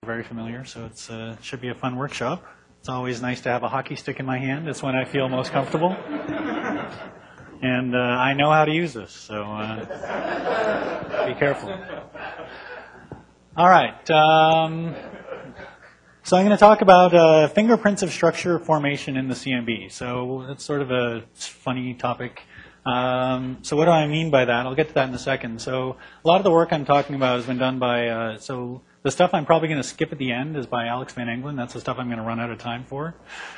Very familiar, so it should be a fun workshop. It's always nice to have a hockey stick in my hand. It's when I feel most comfortable. And I know how to use this, so be careful. All right. So I'm going to talk about fingerprints of structure formation in the CMB. So it's sort of a funny topic. So what do I mean by that? I'll get to that in a second. So a lot of the work I'm talking about has been done by, the stuff I'm probably going to skip at the end is by Alex Van Engelen. That's the stuff I'm going to run out of time for.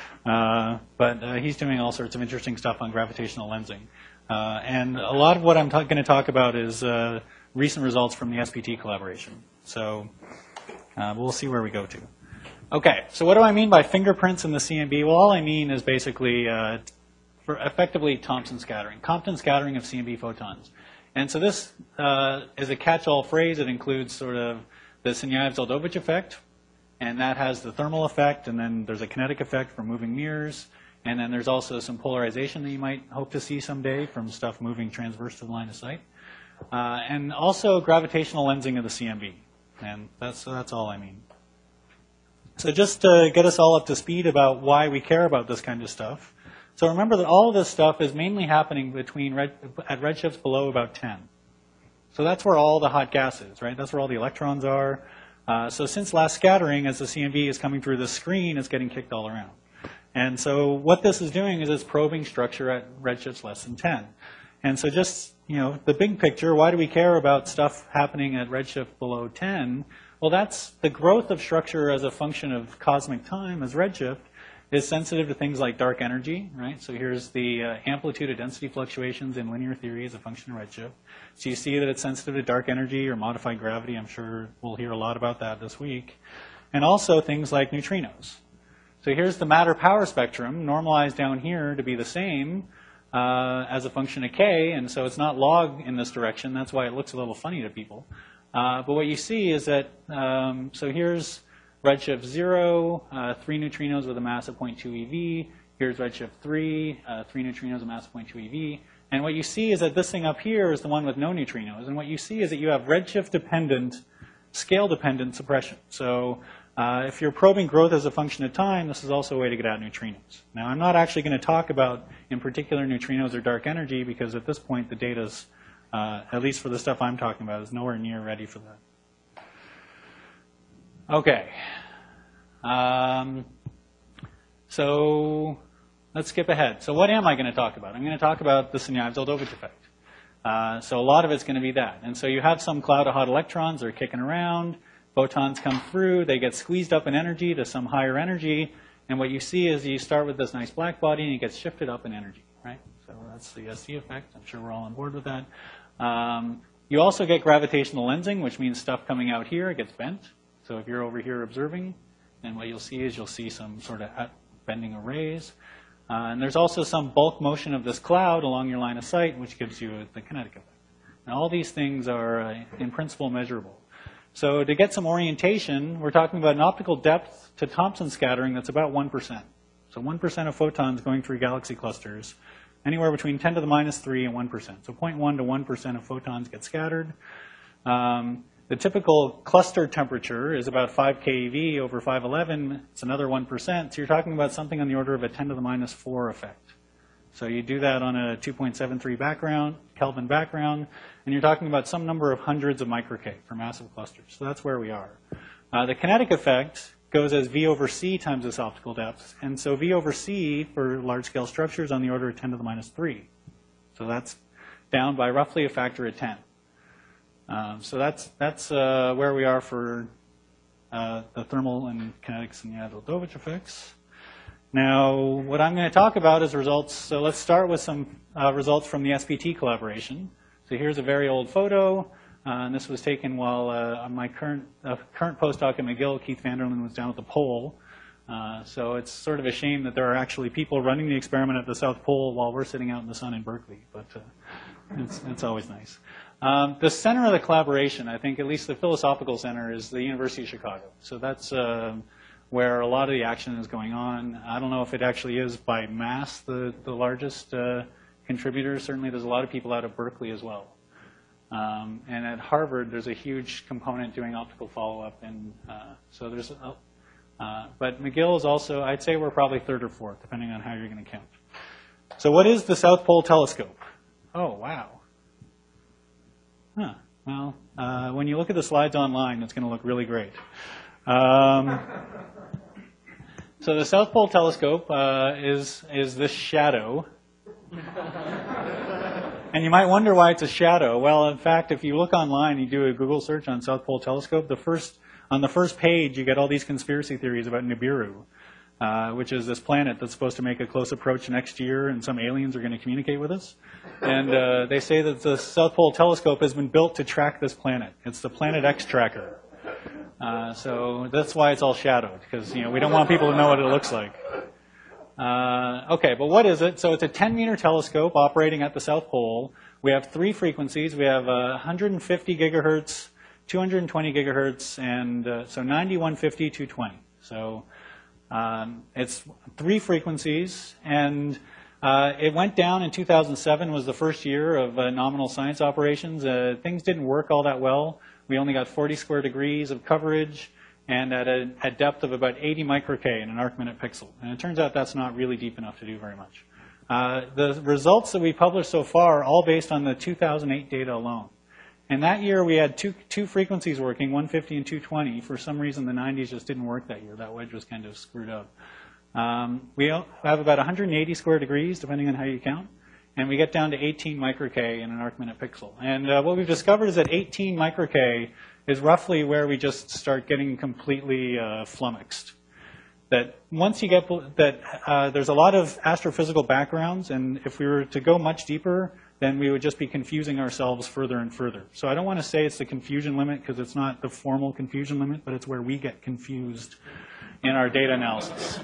But he's doing all sorts of interesting stuff on gravitational lensing. And a lot of what I'm going to talk about is recent results from the SPT collaboration. So we'll see where we go to. Okay, so what do I mean by fingerprints in the CMB? Well, all I mean is basically for effectively Thomson scattering, Compton scattering of CMB photons. And so this is a catch-all phrase. It includes sort of the Sunyaev-Zel'dovich effect, and that has the thermal effect, and then there's a kinetic effect from moving mirrors, and then there's also some polarization that you might hope to see someday from stuff moving transverse to the line of sight, and also gravitational lensing of the CMB, and that's all I mean. So just to get us all up to speed about why we care about this kind of stuff, so remember that all of this stuff is mainly happening at redshifts below about 10. So that's where all the hot gas is, right? That's where all the electrons are. So since last scattering, as the CMB is coming through the screen, it's getting kicked all around. And so what this is doing is it's probing structure at redshifts less than 10. And so just, the big picture, why do we care about stuff happening at redshift below 10? Well, that's the growth of structure as a function of cosmic time as redshift is sensitive to things like dark energy, right? So here's the amplitude of density fluctuations in linear theory as a function of redshift. So you see that it's sensitive to dark energy or modified gravity. I'm sure we'll hear a lot about that this week. And also things like neutrinos. So here's the matter-power spectrum normalized down here to be the same as a function of k, and so it's not log in this direction. That's why it looks a little funny to people. But what you see is that, so here's redshift 0, 3 neutrinos with a mass of 0.2 eV. Here's redshift 3, 3 neutrinos with a mass of 0.2 eV. And what you see is that this thing up here is the one with no neutrinos. And what you see is that you have redshift-dependent, scale-dependent suppression. So if you're probing growth as a function of time, this is also a way to get at neutrinos. Now, I'm not actually going to talk about, in particular, neutrinos or dark energy, because at this point, the data's, at least for the stuff I'm talking about, is nowhere near ready for that. Okay, so let's skip ahead. So what am I going to talk about? I'm going to talk about the Sunyaev-Zel'dovich effect. So a lot of it's going to be that. And so you have some cloud of hot electrons that are kicking around. Photons come through. They get squeezed up in energy to some higher energy. And what you see is you start with this nice black body, and it gets shifted up in energy, right? So that's the SC effect. I'm sure we're all on board with that. You also get gravitational lensing, which means stuff coming out here, it gets bent. So if you're over here observing, then what you'll see is you'll see some sort of bending of rays. And there's also some bulk motion of this cloud along your line of sight, which gives you the kinetic effect. Now, all these things are, in principle, measurable. So to get some orientation, we're talking about an optical depth to Thomson scattering that's about 1%. So 1% of photons going through galaxy clusters, anywhere between 10 to the minus 3 and 1%. So 0.1 to 1% of photons get scattered. The typical cluster temperature is about 5 keV over 511. It's another 1%. So you're talking about something on the order of a 10 to the minus 4 effect. So you do that on a 2.73 Kelvin background, and you're talking about some number of hundreds of micro-K for massive clusters. So that's where we are. The kinetic effect goes as V over C times this optical depth. And so V over C for large-scale structures on the order of 10 to the minus 3. So that's down by roughly a factor of 10. So that's where we are for the thermal and kinetic Sunyaev-Zel'dovich effects. Now, what I'm going to talk about is results. So let's start with some results from the SPT collaboration. So here's a very old photo. And this was taken while my current postdoc at McGill, Keith Vanderlyn, was down at the pole. So it's sort of a shame that there are actually people running the experiment at the South Pole while we're sitting out in the sun in Berkeley. But it's always nice. The center of the collaboration, I think, at least the philosophical center, is the University of Chicago. So that's where a lot of the action is going on. I don't know if it actually is by mass the largest contributor. Certainly there's a lot of people out of Berkeley as well. And at Harvard, there's a huge component doing optical follow-up. And so there's, but McGill is also, I'd say we're probably third or fourth, depending on how you're going to count. So what is the South Pole Telescope? Oh, wow. Huh. Well, when you look at the slides online, it's going to look really great. So the South Pole Telescope is this shadow. And you might wonder why it's a shadow. Well, in fact, if you look online, you do a Google search on South Pole Telescope, on the first page, you get all these conspiracy theories about Nibiru, which is this planet that's supposed to make a close approach next year, and some aliens are going to communicate with us. And they say that the South Pole Telescope has been built to track this planet. It's the Planet X tracker. So that's why it's all shadowed, because we don't want people to know what it looks like. Okay, but what is it? So it's a 10-meter telescope operating at the South Pole. We have 3 frequencies. We have 150 gigahertz, 220 gigahertz, and so 90, 150, 220. So it's 3 frequencies, and it went down in 2007, was the first year of nominal science operations. Things didn't work all that well. We only got 40 square degrees of coverage, and at a depth of about 80 micro-K in an arc-minute pixel. And it turns out that's not really deep enough to do very much. The results that we published so far are all based on the 2008 data alone. And that year we had two frequencies working, 150 and 220. For some reason the 90s just didn't work that year. That wedge was kind of screwed up. We have about 180 square degrees, depending on how you count. And we get down to 18 micro-K in an arc-minute pixel. And what we've discovered is that 18 micro-K is roughly where we just start getting completely flummoxed. That once you get there's a lot of astrophysical backgrounds, and if we were to go much deeper, then we would just be confusing ourselves further and further. So I don't want to say it's the confusion limit, because it's not the formal confusion limit, but it's where we get confused in our data analysis.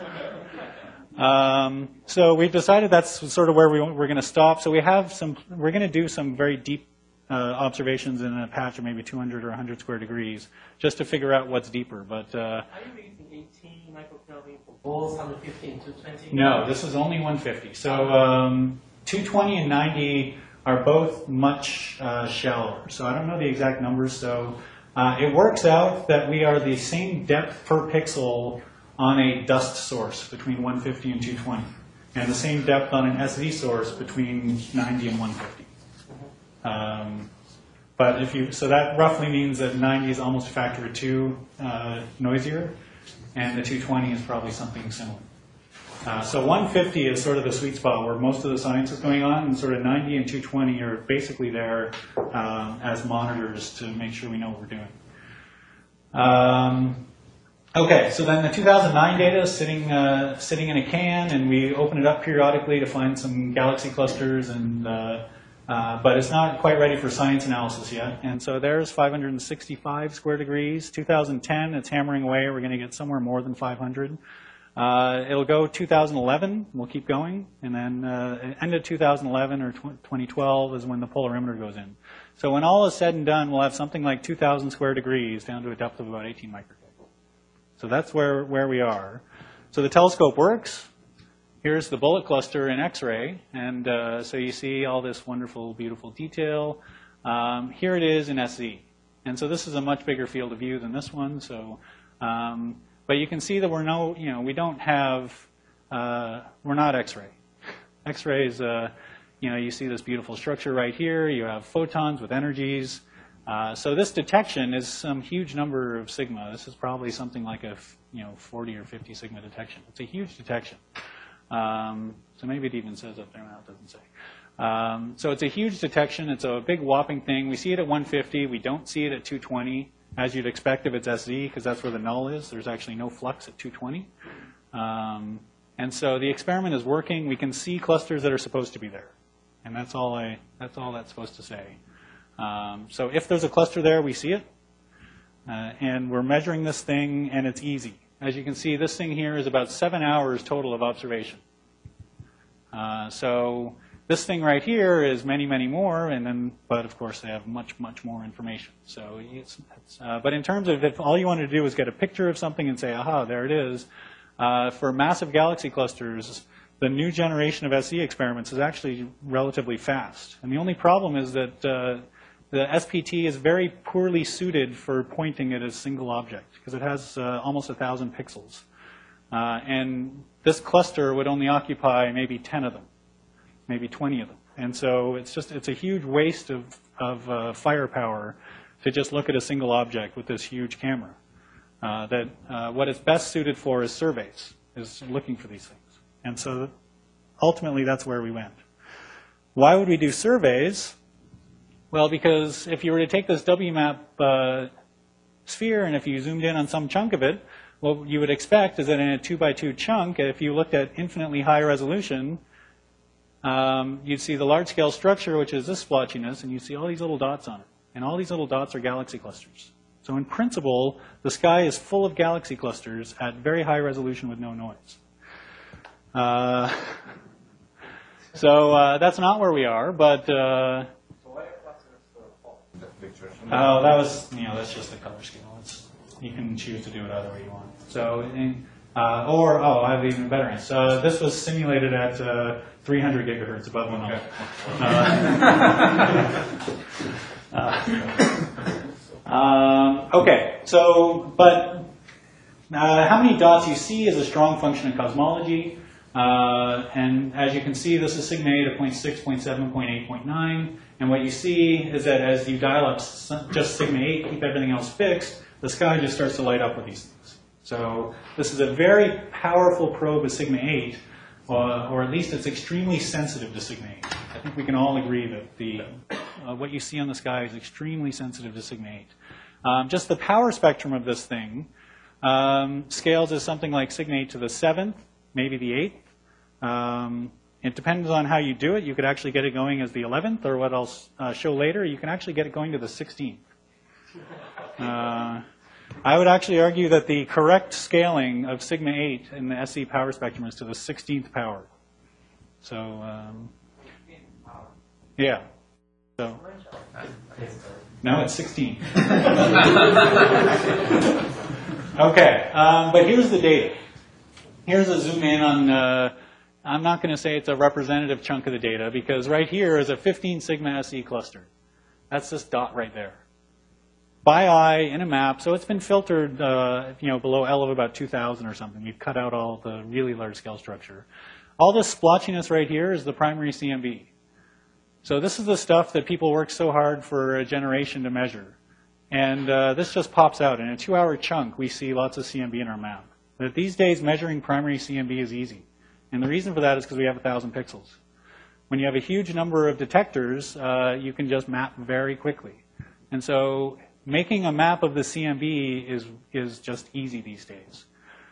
So we've decided that's sort of where we're going to stop. So we're going to do some very deep observations in a patch of maybe 200 or 100 square degrees, just to figure out what's deeper. But are you using 18 microkelvin for both 150 and 220? No, this is only 150. So 220 and 90 are both much shallower. So I don't know the exact numbers. So it works out that we are the same depth per pixel on a dust source between 150 and 220, and the same depth on an SV source between 90 and 150. But so that roughly means that 90 is almost a factor of 2 noisier, and the 220 is probably something similar. So 150 is sort of the sweet spot where most of the science is going on, and sort of 90 and 220 are basically there as monitors to make sure we know what we're doing. Okay, so then the 2009 data is sitting in a can, and we open it up periodically to find some galaxy clusters, and but it's not quite ready for science analysis yet. And so there's 565 square degrees. 2010, it's hammering away. We're going to get somewhere more than 500. It'll go 2011. We'll keep going. And then end of 2011 or 2012 is when the polarimeter goes in. So when all is said and done, we'll have something like 2,000 square degrees down to a depth of about 18 micro. So that's where we are. So the telescope works. Here's the bullet cluster in X-ray. And so you see all this wonderful, beautiful detail. Here it is in SZ. And so this is a much bigger field of view than this one. So, but you can see that we're not X-ray. X-ray is, you see this beautiful structure right here. You have photons with energies. So this detection is some huge number of sigma. This is probably something like a 40 or 50 sigma detection. It's a huge detection. So maybe it even says up there now, it doesn't say. So it's a huge detection. It's a big whopping thing. We see it at 150. We don't see it at 220, as you'd expect if it's SZ, because that's where the null is. There's actually no flux at 220. And so the experiment is working. We can see clusters that are supposed to be there. And that's all that's supposed to say. So if there's a cluster there, we see it. And we're measuring this thing, and it's easy. As you can see, this thing here is about 7 hours total of observation. So this thing right here is many, many more, but of course they have much, much more information. So but in terms of if all you want to do is get a picture of something and say, aha, there it is, for massive galaxy clusters, the new generation of SE experiments is actually relatively fast. And the only problem is that the SPT is very poorly suited for pointing at a single object because it has almost 1,000 pixels. And this cluster would only occupy maybe 10 of them, maybe 20 of them. And so it's a huge waste of firepower to just look at a single object with this huge camera. What it's best suited for is surveys, is looking for these things. And so ultimately that's where we went. Why would we do surveys? Well, because if you were to take this WMAP sphere and if you zoomed in on some chunk of it, what you would expect is that in a 2x2 chunk, if you looked at infinitely high resolution, you'd see the large-scale structure, which is this splotchiness, and you'd see all these little dots on it. And all these little dots are galaxy clusters. So in principle, the sky is full of galaxy clusters at very high resolution with no noise. So that's not where we are, but... Oh, that's just the color scale. You can choose to do it either way you want. So, I have even better answer. So this was simulated at 300 gigahertz above 1 okay, so, but how many dots you see is a strong function in cosmology. And as you can see, this is sigma 8 at 0.6, 0.7, 0.8, 0.9. And what you see is that as you dial up just sigma 8, keep everything else fixed, the sky just starts to light up with these things. So this is a very powerful probe of sigma 8, or at least it's extremely sensitive to sigma 8. I think we can all agree that what you see on the sky is extremely sensitive to sigma 8. Just the power spectrum of this thing scales as something like sigma 8 to the 7th, maybe the 8th. It depends on how you do it. You could actually get it going as the 11th, or what I'll show later, you can actually get it going to the 16th. I would actually argue that the correct scaling of sigma 8 in the SE power spectrum is to the 16th power. So, yeah. So, no, it's 16. Okay, but here's the data. Here's a zoom in on, I'm not going to say it's a representative chunk of the data, because right here is a 15 sigma SE cluster. That's this dot right there. By eye in a map, so it's been filtered, below L of about 2,000 or something. We've cut out all the really large scale structure. All this splotchiness right here is the primary CMB. So this is the stuff that people work so hard for a generation to measure. And this just pops out. In a 2-hour chunk, we see lots of CMB in our map. But these days, measuring primary CMB is easy. And the reason for that is because we have 1,000 pixels. When you have a huge number of detectors, you can just map very quickly. And so making a map of the CMB is just easy these days.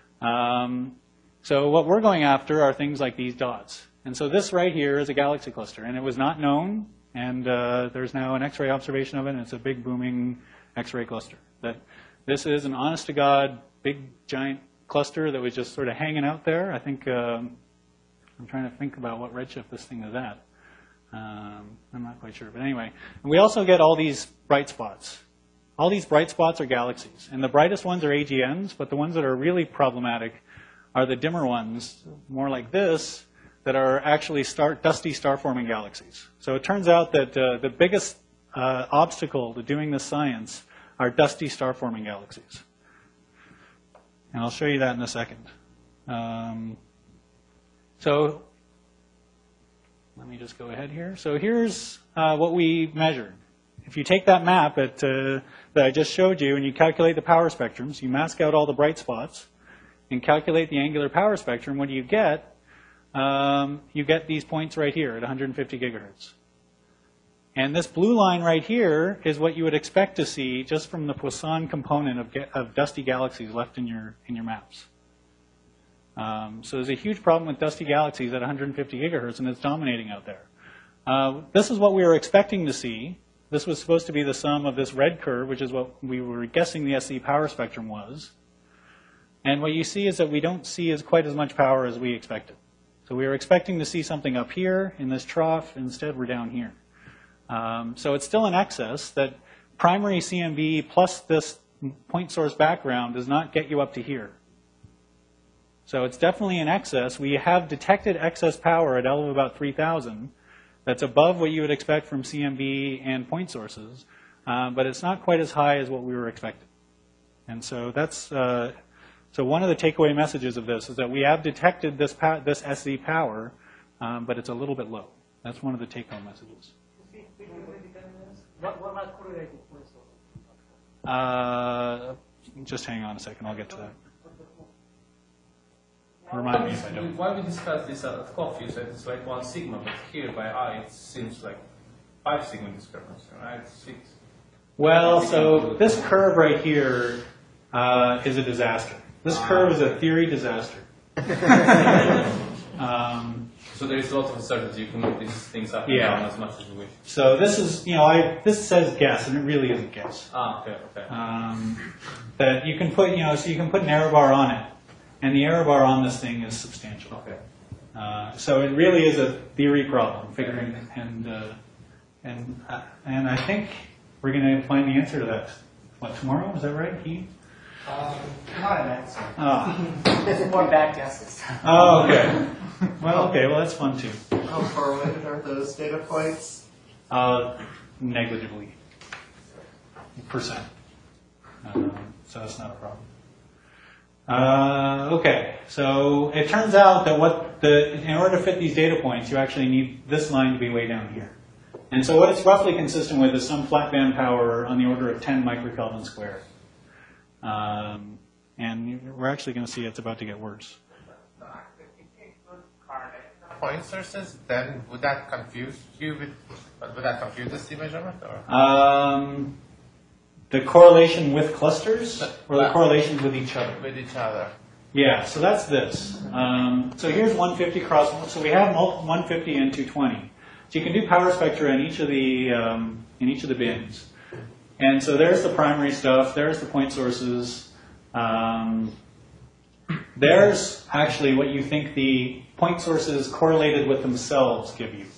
So what we're going after are things like these dots. And so this right here is a galaxy cluster, and it was not known, and there's now an X-ray observation of it, and it's a big booming X-ray cluster. This is an honest-to-God, big, giant cluster that was just sort of hanging out there. I think, I'm trying to think about what redshift this thing is at. I'm not quite sure, but anyway. And we also get all these bright spots. All these bright spots are galaxies, and the brightest ones are AGNs, but the ones that are really problematic are the dimmer ones, more like this, that are actually dusty star-forming galaxies. So it turns out that the biggest obstacle to doing this science are dusty star-forming galaxies. And I'll show you that in a second. So let me just go ahead here. So here's what we measured. If you take that map that I just showed you and you calculate the power spectrums, you mask out all the bright spots and calculate the angular power spectrum, what do you get? You get these points right here at 150 gigahertz. And this blue line right here is what you would expect to see just from the Poisson component of dusty galaxies left in your maps. So there's a huge problem with dusty galaxies at 150 gigahertz, and it's dominating out there. This is what we were expecting to see. This was supposed to be the sum of this red curve, which is what we were guessing the SE power spectrum was. And what you see is that we don't see quite as much power as we expected. So we were expecting to see something up here in this trough. Instead, we're down here. So it's still in excess that primary CMB plus this point source background does not get you up to here. So it's definitely in excess. We have detected excess power at L of about 3,000 that's above what you would expect from CMB and point sources, but it's not quite as high as what we were expecting. And so that's so one of the takeaway messages of this is that we have detected this SZ power, but it's a little bit low. That's one of the take-home messages. What about correlated point source? Just hang on a second. I'll get to that. Remind me if I don't. Why we discuss this at coffee, you said it's like 1 sigma, but here by eye it seems like 5 sigma discrepancy, right? 6. Well, so this curve right here is a disaster. This curve is a theory disaster. So there is a lot of uncertainty. You can move these things up and Yeah. down as much as you wish. So this is, this says guess, and it really isn't guess. Okay. That you can put, so you can put an error bar on it, and the error bar on this thing is substantial. Okay. So it really is a theory problem, figuring, and I think we're going to find the answer to that. What, tomorrow? Is that right, Keith? Not an answer. Oh. There's more bad guesses. Oh, okay. Well, that's fun too. How correlated are those data points? Negligibly. %. So that's not a problem. Okay, so it turns out that in order to fit these data points, you actually need this line to be way down here. And so what it's roughly consistent with is some flat band power on the order of 10 microkelvin squared. And we're actually going to see it's about to get worse. Point sources, then would that confuse you would that confuse the C measurement? Or? The correlation with clusters or the correlations with each other? With each other. Yeah, so that's this. So here's 150 cross, so we have 150 and 220. So you can do power spectra in each of the bins. And so there's the primary stuff, there's the point sources. There's actually what you think the point sources correlated with themselves give you.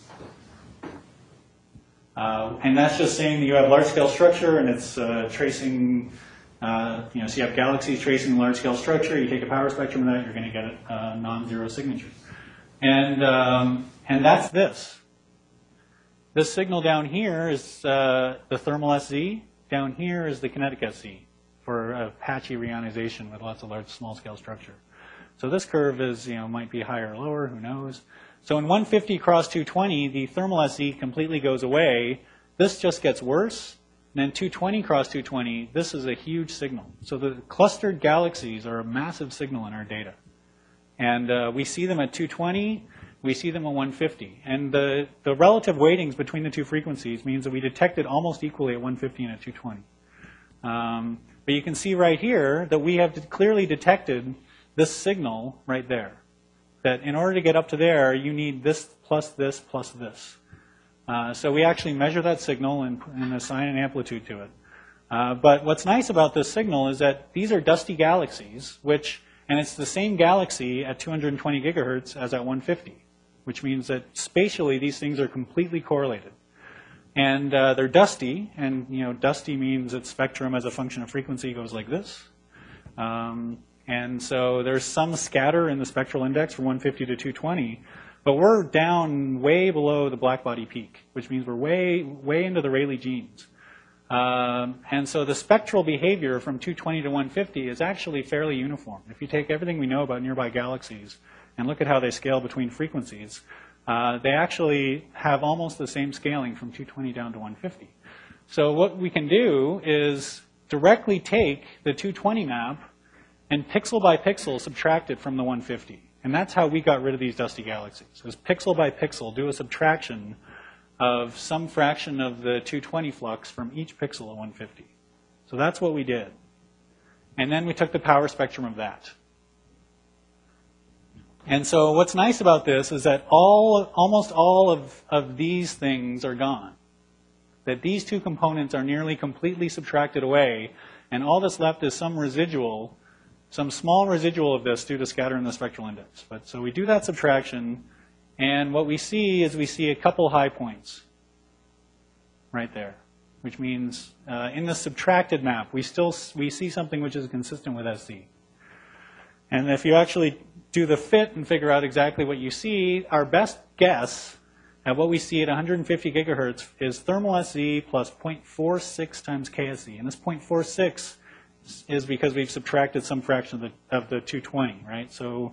And that's just saying that you have large-scale structure and it's tracing, so you have galaxies tracing large-scale structure, you take a power spectrum of that, you're going to get a non-zero signature. And that's this. This signal down here is the thermal SZ. Down here is the kinetic SZ for a patchy reionization with lots of large small-scale structure. So this curve is, might be higher or lower, who knows. So in 150 cross 220, the thermal SZ completely goes away. This just gets worse. And then 220 cross 220, this is a huge signal. So the clustered galaxies are a massive signal in our data. And we see them at 220, we see them at 150. And the relative weightings between the two frequencies means that we detect it almost equally at 150 and at 220. But you can see right here that we have clearly detected this signal right there. That in order to get up to there, you need this plus this plus this. So we actually measure that signal and assign an amplitude to it. But what's nice about this signal is that these are dusty galaxies, and it's the same galaxy at 220 gigahertz as at 150, which means that spatially these things are completely correlated. And they're dusty, and dusty means its spectrum as a function of frequency goes like this. And so there's some scatter in the spectral index from 150 to 220, but we're down way below the blackbody peak, which means we're way into the Rayleigh genes. And so the spectral behavior from 220 to 150 is actually fairly uniform. If you take everything we know about nearby galaxies and look at how they scale between frequencies, they actually have almost the same scaling from 220 down to 150. So what we can do is directly take the 220 map and pixel by pixel subtract it from the 150. And that's how we got rid of these dusty galaxies, is pixel by pixel do a subtraction of some fraction of the 220 flux from each pixel at 150. So that's what we did. And then we took the power spectrum of that. And so what's nice about this is that almost all of these things are gone. That these two components are nearly completely subtracted away, and all that's left is some residual, some small residual of this due to scatter in the spectral index. But so we do that subtraction, and what we see is we see a couple high points right there, which means in the subtracted map, we see something which is consistent with SZ. And if you actually do the fit and figure out exactly what you see, our best guess at what we see at 150 gigahertz is thermal SE plus 0.46 times KSE. And this 0.46 is because we've subtracted some fraction of the 220, right? So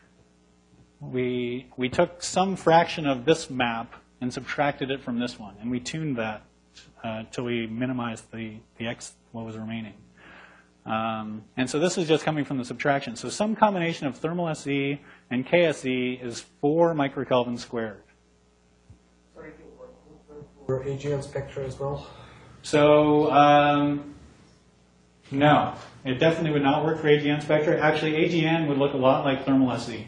we took some fraction of this map and subtracted it from this one, and we tuned that till we minimized the x, what was remaining. And so this is just coming from the subtraction. So some combination of thermal SE and KSE is 4 microkelvin squared. For AGN spectra as well? So no, it definitely would not work for AGN spectra. Actually, AGN would look a lot like thermal SE.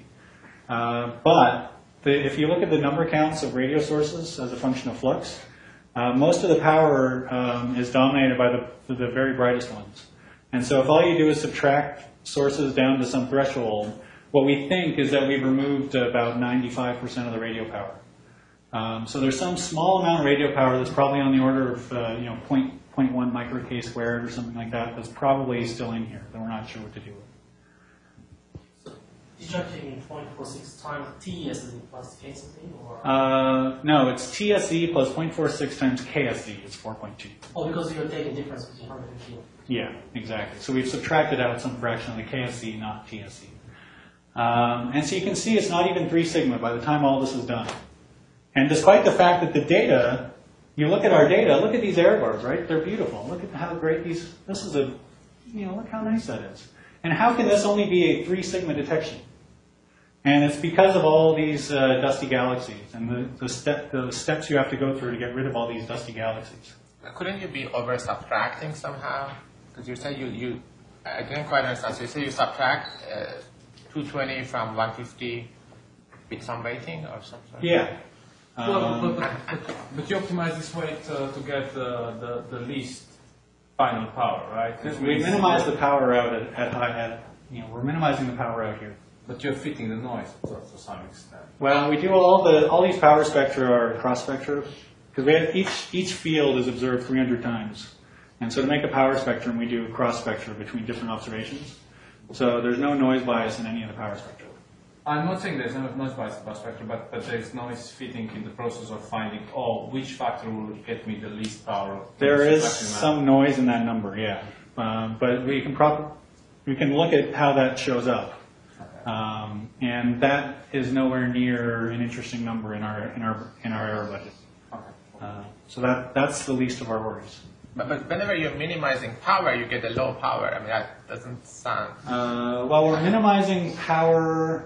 But if you look at the number counts of radio sources as a function of flux, most of the power is dominated by the very brightest ones. And so if all you do is subtract sources down to some threshold, what we think is that we've removed about 95% of the radio power. So there's some small amount of radio power that's probably on the order of 0.1 micro K squared or something like that that's probably still in here that we're not sure what to do with. Did you actually mean 0.46 times TSE plus KSE, or? No, it's TSE plus 0.46 times KSE is 4.2. Oh, because you're taking difference between 150. Yeah, exactly. So we've subtracted out some fraction of the KSE, not TSE. And so you can see it's not even 3 sigma by the time all this is done. And despite the fact that the data, you look at our data, look at these error bars, right? They're beautiful. Look at how great these, this is a, look how nice that is. And how can this only be a 3 sigma detection? And it's because of all these dusty galaxies and the steps you have to go through to get rid of all these dusty galaxies. Couldn't you be over subtracting somehow? Because you said I didn't quite understand. So you say you subtract 220 from 150 with some weighting or something? Yeah. But you optimize this way to get the least final power, right? We minimize the power out at high, we're minimizing the power out here. But you're fitting the noise to some extent. Well, we do all these power spectra are cross spectra because we have each field is observed 300 times, and so to make a power spectrum, we do cross spectra between different observations. So there's no noise bias in any of the power spectra. I'm not saying there's no noise bias in power spectrum, but there's noise fitting in the process of finding which factor will get me the least power. There is some noise in that number, yeah, but we can look at how that shows up. And that is nowhere near an interesting number in our error budget. So that's the least of our worries. But whenever you're minimizing power, you get a low power. I mean, that doesn't sound. Well, we're minimizing power.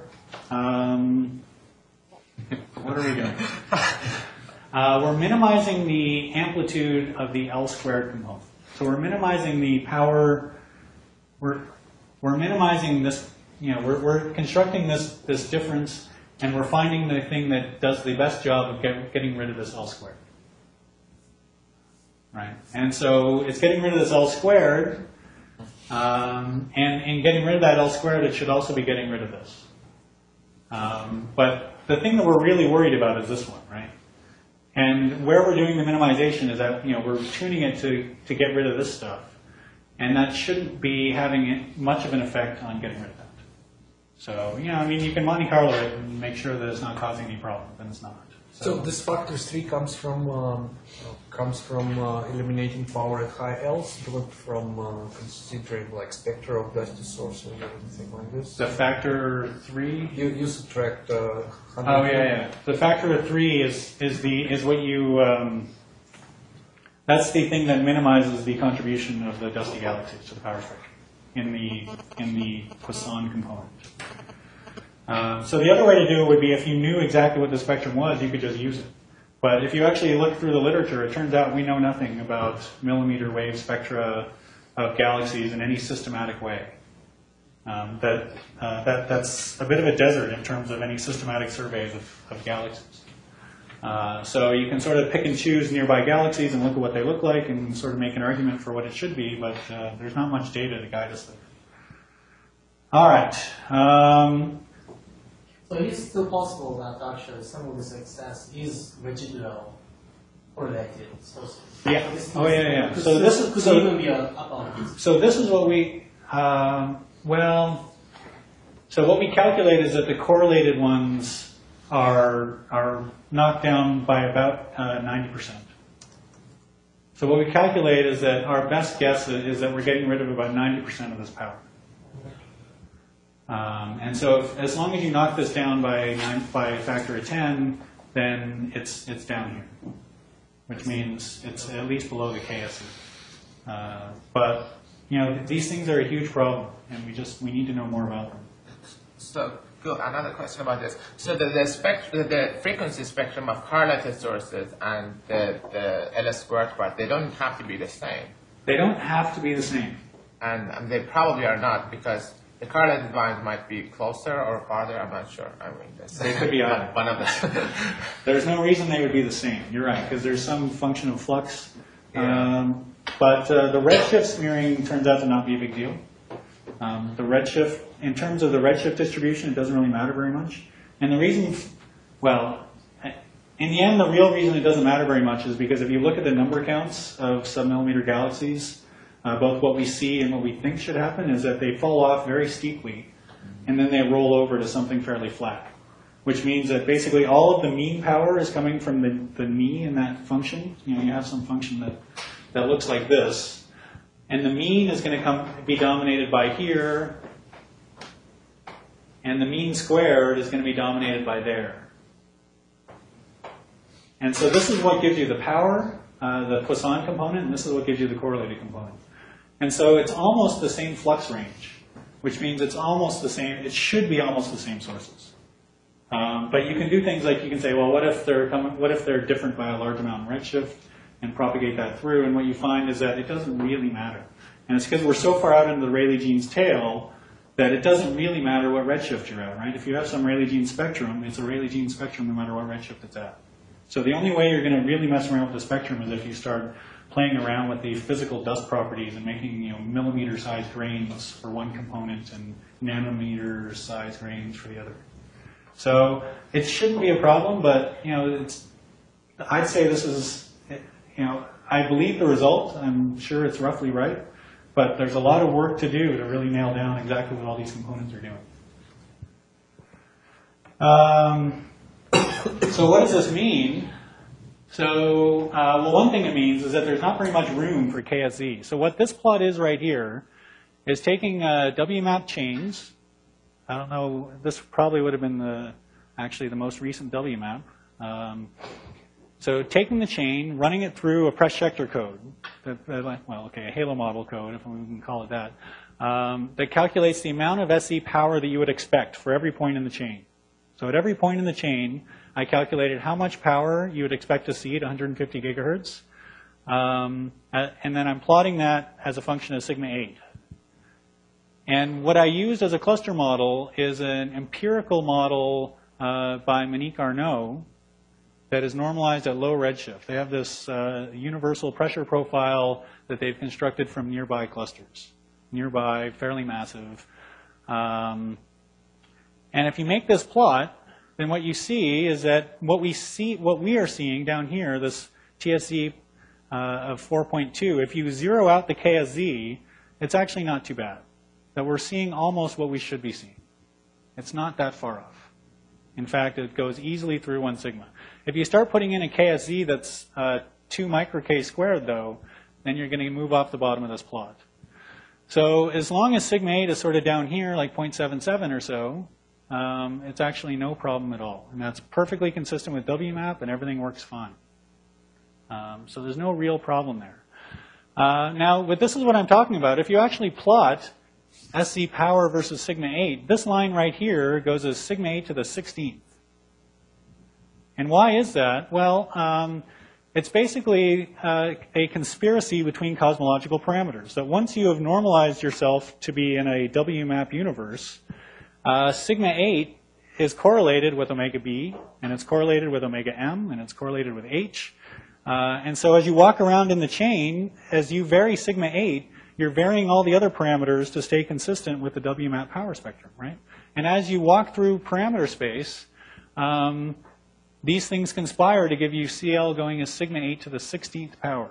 What are we doing? We're minimizing the amplitude of the L squared component. So we're minimizing the power. We're minimizing this. We're constructing this difference, and we're finding the thing that does the best job of getting rid of this L squared. Right? And so it's getting rid of this L squared, and in getting rid of that L squared, it should also be getting rid of this. But the thing that we're really worried about is this one, right? And where we're doing the minimization is that we're tuning it to get rid of this stuff, and that shouldn't be having much of an effect on getting rid of that. So, you can Monte Carlo it and make sure that it's not causing any problem, and it's not. So this factor 3 comes from eliminating power at high L's, not from considering like spectra of dusty sources or anything like this. The factor 3. You subtract. Oh yeah. The factor of 3 is what you. That's the thing that minimizes the contribution of the dusty galaxies to the power spectrum in the Poisson component. So the other way to do it would be if you knew exactly what the spectrum was, you could just use it. But if you actually look through the literature, it turns out we know nothing about millimeter wave spectra of galaxies in any systematic way. That's a bit of a desert in terms of any systematic surveys of galaxies. So you can sort of pick and choose nearby galaxies and look at what they look like and sort of make an argument for what it should be, but there's not much data to guide us there. All right. So it's still possible that actually some of this excess is residual correlated sources. Yeah. Yeah. So this could even be a upon. So this is what we so what we calculate is that the correlated ones are knocked down by about 90%. So what we calculate is that our best guess is that we're getting rid of about 90% of this power. And so as long as you knock this down by a factor of 10, then it's down here, which means it's at least below the KSE. But you know, these things are a huge problem, and we need to know more about them. So, another question about this. So the frequency spectrum of correlated sources and the LS squared part, they don't have to be the same. They don't have to be the same. And they probably are not, because the correlated lines might be closer or farther. I'm not sure. I mean, they could be either. One of them. There's no reason they would be the same. You're right, because there's some function of flux. Yeah. But the redshift smearing turns out to not be a big deal. The redshift, in terms of the redshift distribution, it doesn't really matter very much. And the reason, well, in the end, the real reason it doesn't matter very much is because if you look at the number counts of submillimeter galaxies, both what we see and what we think should happen is that they fall off very steeply, and then they roll over to something fairly flat, which means that basically all of the mean power is coming from the knee in that function. You know, you have some function that looks like this. And the mean is going to be dominated by here, and the mean squared is going to be dominated by there. And so this is what gives you the power, the Poisson component, and this is what gives you the correlated component. And so it's almost the same flux range, which means it's almost the same, it should be almost the same sources. But you can do things like you can say, well, what if they're different by a large amount in redshift, and propagate that through, and what you find is that it doesn't really matter. And it's because we're so far out into the Rayleigh gene's tail that it doesn't really matter what redshift you're at, right? If you have some Rayleigh gene spectrum, it's a Rayleigh gene spectrum no matter what redshift it's at. So the only way you're going to really mess around with the spectrum is if you start playing around with the physical dust properties and making, you know, millimeter-sized grains for one component and nanometer-sized grains for the other. So it shouldn't be a problem, but, you know, I'd say this is, you know, I believe the result. I'm sure it's roughly right, but there's a lot of work to do to really nail down exactly what all these components are doing. So what does this mean? So, well, one thing it means is that there's not very much room for KSZ. So what this plot is right here is taking WMAP chains. I don't know, this probably would have been actually the most recent WMAP. So taking the chain, running it through a press sector code, a halo model code, if we can call it that, that calculates the amount of SE power that you would expect for every point in the chain. So at every point in the chain, I calculated how much power you would expect to see at 150 gigahertz, and then I'm plotting that as a function of sigma 8. And what I used as a cluster model is an empirical model by Monique Arnaud, that is normalized at low redshift. They have this universal pressure profile that they've constructed from nearby clusters, nearby, fairly massive. And if you make this plot, then what you see is that what we are seeing down here, this TSZ of 4.2, if you zero out the KSZ, it's actually not too bad. That we're seeing almost what we should be seeing. It's not that far off. In fact, it goes easily through 1 sigma. If you start putting in a KSZ that's 2 micro K squared, though, then you're going to move off the bottom of this plot. So as long as sigma 8 is sort of down here, like 0.77 or so, it's actually no problem at all. And that's perfectly consistent with WMAP, and everything works fine. So there's no real problem there. Now, but this is what I'm talking about. If you actually plot SZ power versus sigma 8, this line right here goes as sigma 8 to the 16th. And why is that? Well, it's basically a conspiracy between cosmological parameters. That once you have normalized yourself to be in a WMAP universe, sigma 8 is correlated with omega B, and it's correlated with omega M, and it's correlated with H. And so as you walk around in the chain, as you vary sigma 8, you're varying all the other parameters to stay consistent with the WMAP power spectrum, right? And as you walk through parameter space, these things conspire to give you CL going as sigma 8 to the 16th power.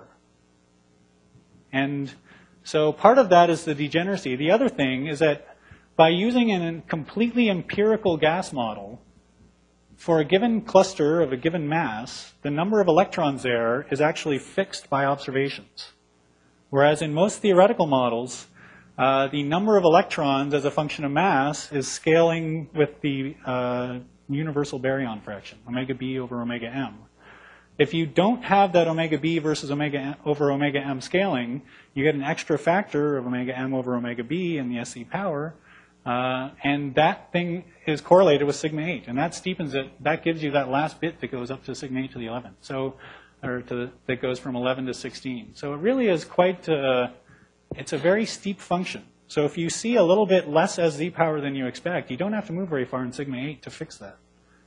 And so part of that is the degeneracy. The other thing is that by using a completely empirical gas model, for a given cluster of a given mass, the number of electrons there is actually fixed by observations. Whereas in most theoretical models, the number of electrons as a function of mass is scaling with the universal baryon fraction, omega b over omega m. If you don't have that omega b versus omega m over omega m scaling, you get an extra factor of omega m over omega b in the SE power, and that thing is correlated with sigma 8, and that steepens it. That gives you that last bit that goes up to sigma 8 to the 11th, so that goes from 11 to 16. So it really is quite. It's a very steep function. So if you see a little bit less SZ power than you expect, you don't have to move very far in sigma 8 to fix that.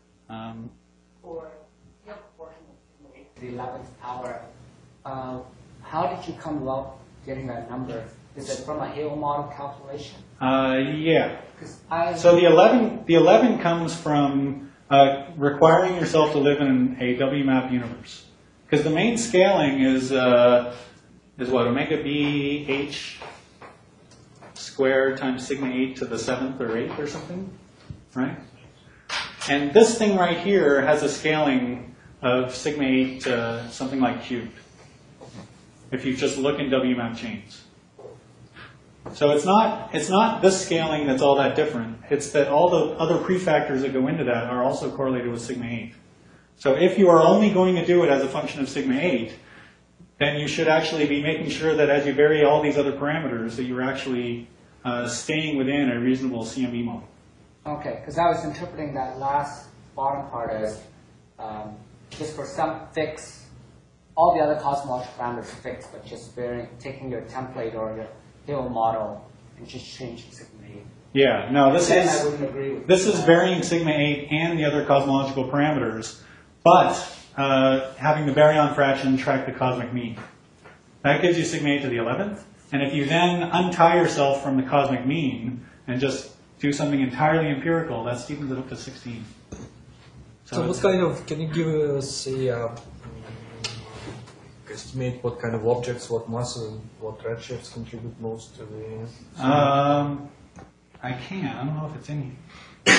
For your proportion of sigma 8 to the 11th power, how did you come about getting that number? Is it from a Hale model calculation? Yeah. So the 11 comes from requiring yourself to live in a WMAP universe. Because the main scaling is what, omega b h squared times sigma 8 to the 7th or 8th or something, right? And this thing right here has a scaling of sigma 8 to something like cubed, if you just look in WMAP chains. So it's not this scaling that's all that different. It's that all the other prefactors that go into that are also correlated with sigma 8. So if you are only going to do it as a function of sigma 8, then you should actually be making sure that as you vary all these other parameters, that you're actually staying within a reasonable CMB model. Okay, because I was interpreting that last bottom part as just for some fix, all the other cosmological parameters are fixed, but just taking your template or your Hale model and just changing sigma 8. Yeah, no, I wouldn't agree with this is varying sigma 8 and the other cosmological parameters, but having the baryon fraction track the cosmic mean. That gives you sigma 8 to the 11th, and if you then untie yourself from the cosmic mean and just do something entirely empirical, that steepens it up to 16. So what kind of, can you give us a, estimate what kind of objects, what masses, and what redshifts contribute most to the... I can. I don't know if it's in here.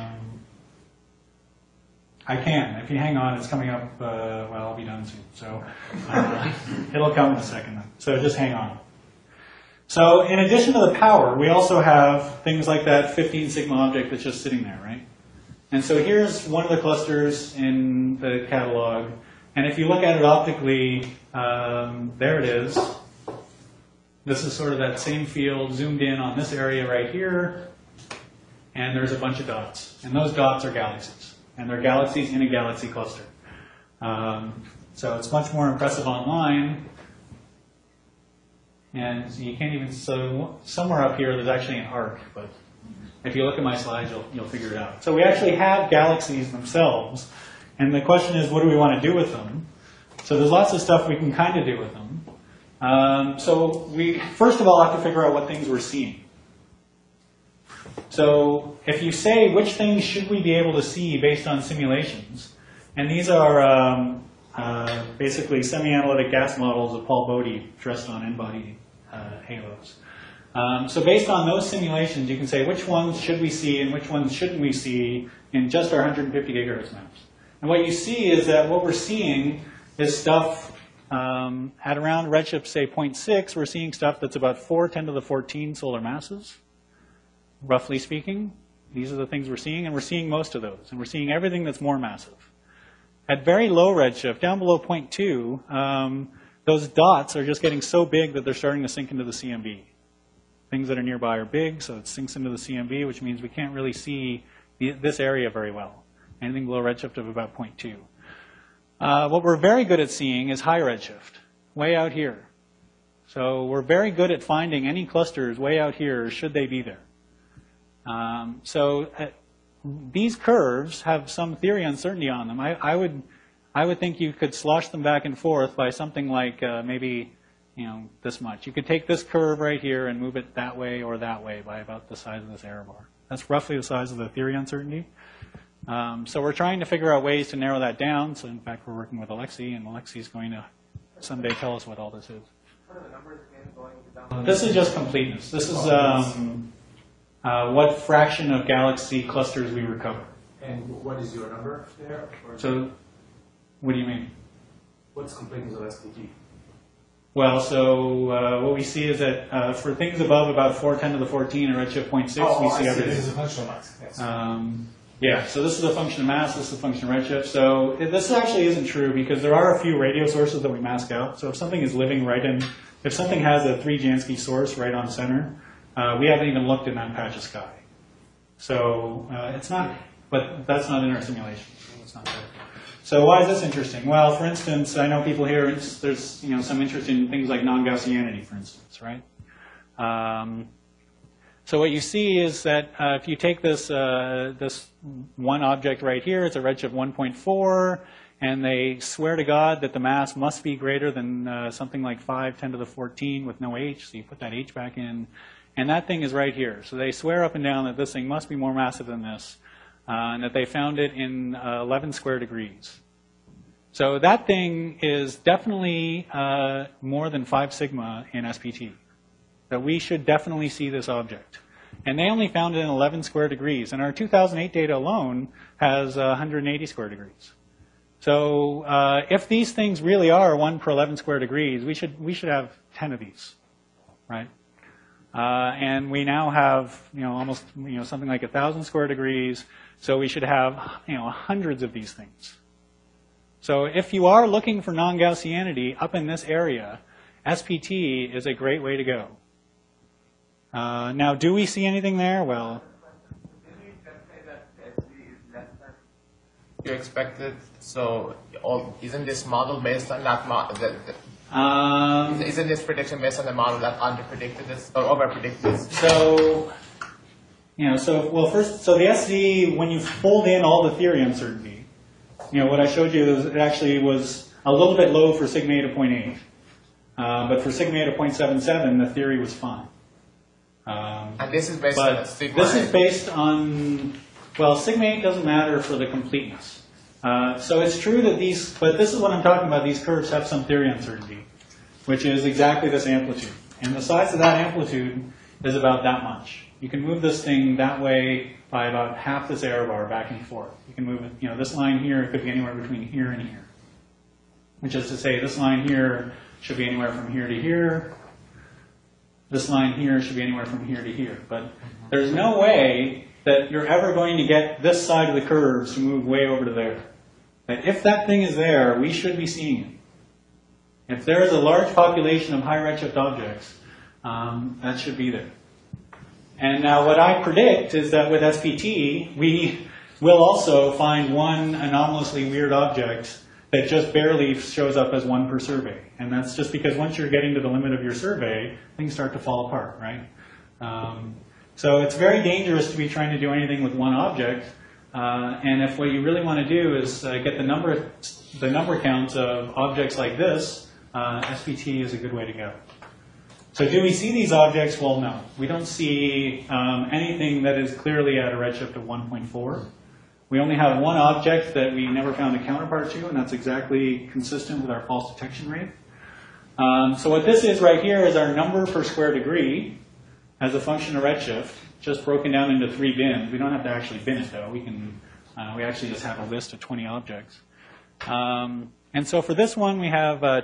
I can. If you hang on, it's coming up. Well, I'll be done soon. So it'll come in a second. So just hang on. So in addition to the power, we also have things like that 15 sigma object that's just sitting there, right? And so here's one of the clusters in the catalog. And if you look at it optically, there it is. This is sort of that same field zoomed in on this area right here. And there's a bunch of dots. And those dots are galaxies. And they're galaxies in a galaxy cluster. So it's much more impressive online. And you can't even, so somewhere up here there's actually an arc, but if you look at my slides, you'll figure it out. So we actually have galaxies themselves, and the question is, what do we want to do with them? So there's lots of stuff we can kind of do with them. So we, first of all, have to figure out what things we're seeing. So if you say, which things should we be able to see based on simulations, and these are basically semi-analytic gas models of Paul Bode dressed on n-body halos. So based on those simulations, you can say which ones should we see and which ones shouldn't we see in just our 150 gigahertz maps. And what you see is that what we're seeing is stuff at around redshift, say 0.6, we're seeing stuff that's about 4 10 to the 14 solar masses, roughly speaking. These are the things we're seeing, and we're seeing most of those. And we're seeing everything that's more massive. At very low redshift, down below 0.2, those dots are just getting so big that they're starting to sink into the CMB. Things that are nearby are big, so it sinks into the CMB, which means we can't really see this area very well. Anything below redshift of about 0.2. What we're very good at seeing is high redshift, way out here. So we're very good at finding any clusters way out here, should they be there. These curves have some theory uncertainty on them. I would think you could slosh them back and forth by something like maybe this much. You could take this curve right here and move it that way or that way by about the size of this error bar. That's roughly the size of the theory uncertainty. So we're trying to figure out ways to narrow that down. So in fact, we're working with Alexei, and Alexei's going to someday tell us what all this is. What are the numbers again going down? This is just completeness. This is what fraction of galaxy clusters we recover. And what is your number there? Or So, what do you mean? what's completeness of SPT? Well, so what we see is that for things above about 410 to the 14 or redshift 0.6, we see everything. This is a functional mass. Yes. Yeah, so this is a function of mass, this is a function of redshift. So this actually isn't true because there are a few radio sources that we mask out. So if something is living right in, if something has a 3 Jansky source right on center, we haven't even looked in that patch of sky. So it's not, but that's not in our simulation. It's not there. So why is this interesting? Well, for instance, I know people here, there's some interest in things like non-Gaussianity, for instance, right? So what you see is that if you take this this one object right here, it's a redshift 1.4, and they swear to God that the mass must be greater than something like 510 to the 14 with no h, so you put that h back in, and that thing is right here. So they swear up and down that this thing must be more massive than this, and that they found it in 11 square degrees. So that thing is definitely more than 5 sigma in SPT. That we should definitely see this object. And they only found it in 11 square degrees. And our 2008 data alone has 180 square degrees. So if these things really are 1 per 11 square degrees, we should have 10 of these, right? And we now have almost something like 1,000 square degrees. So we should have hundreds of these things. So if you are looking for non-Gaussianity up in this area, SPT is a great way to go. Now, do we see anything there? Well, you expected, so isn't this model based on that model? Isn't this prediction based on the model that underpredicted this or overpredicted this? So the SD, when you fold in all the theory uncertainty, what I showed you is it actually was a little bit low for sigma 8 of 0.8, but for sigma 8 of 0.77, the theory was fine. And this is based on sigma 8? This is based on, well, sigma 8 doesn't matter for the completeness. So it's true that but this is what I'm talking about, these curves have some theory uncertainty, which is exactly this amplitude. And the size of that amplitude is about that much. You can move this thing that way by about half this error bar back and forth. You can move it, this line here could be anywhere between here and here. Which is to say, this line here should be anywhere from here to here. This line here should be anywhere from here to here. But there's no way that you're ever going to get this side of the curves to move way over to there. That if that thing is there, we should be seeing it. If there is a large population of high redshift objects, that should be there. And now what I predict is that with SPT, we will also find one anomalously weird object that just barely shows up as 1 per survey. And that's just because once you're getting to the limit of your survey, things start to fall apart, right? So it's very dangerous to be trying to do anything with one object. And if what you really want to do is get the number counts of objects like this, SPT is a good way to go. So do we see these objects? Well, no. We don't see anything that is clearly at a redshift of 1.4. We only have one object that we never found a counterpart to, and that's exactly consistent with our false detection rate. So what this is right here is our number per square degree as a function of redshift, just broken down into 3 bins. We don't have to actually bin it, though. We actually just have a list of 20 objects. And so for this one, we have